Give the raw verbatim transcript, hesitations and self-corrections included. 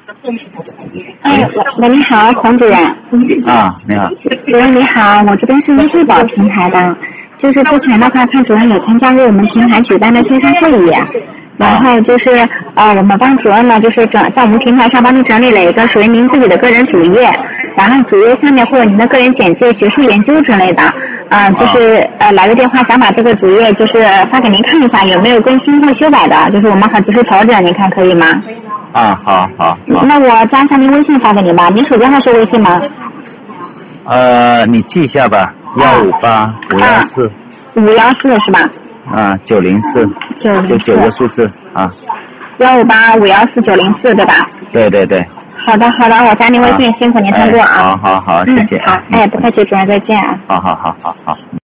哎，喂，你好，孔主任。 啊，你好。 主任你好，我这边是易智保平台的，就是之前的话，看主任有参加过我们平台举办的线上会议，然后就是呃，我们帮主任呢，就是整在我们平台上帮您整理了一个属于您自己的个人主页，然后主页下面会有您的个人简介、学术研究之类的，啊、呃，就是呃来个电话想把这个主页就是发给您看一下有没有更新或修改的，就是我们好及时调整，您看可以吗？ 啊，好好好。 那我加一下您微信发给您吧，您手机号是微信吗？ 呃，你记一下吧，幺五八五幺四。 五幺四是吧？ 啊，九零四。 九零四。 就九个数字啊。 幺五八五幺四九零四对吧？ 对对对。 好的好的，我加您微信，啊、辛苦您通过啊。 好好好，谢谢。 嗯、好，哎，不客气，主任再见啊。 好好好好好。嗯。